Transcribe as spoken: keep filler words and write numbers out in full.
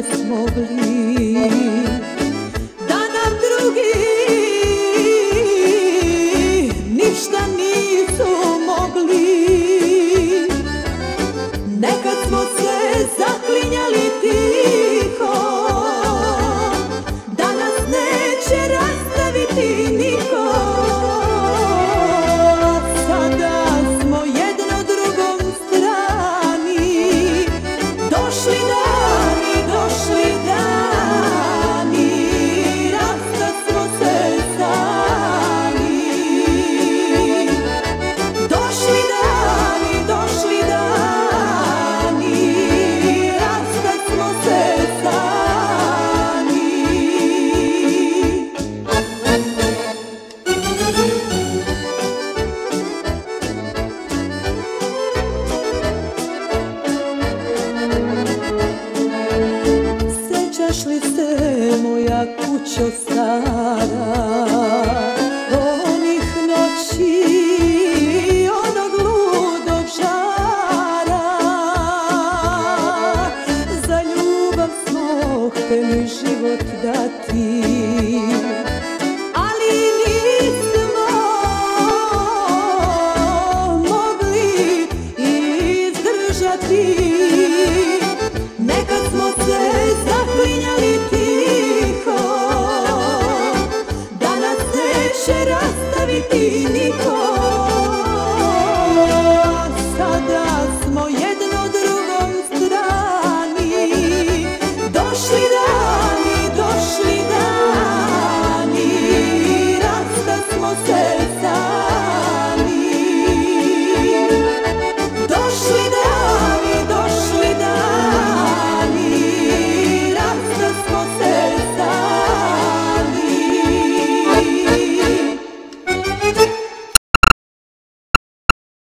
ne smogli, da nam drugi ništa nisu mogli. Nekad smo se zaklinjali tiho, da nas neće rastaviti niko. Sada smo jedno drugom strani, došli dani, došli dani, rastat smo se sami. Došli dani, došli dani, rastat smo se sami. Sjećaš li se, moja kućo stara, onih noći, onog ludog žara? Za ljubav smo hteli život dati, ali nismo mogli izdržati. Nekad smo se zaklinjali tiho, da nas neće rastaviti niko.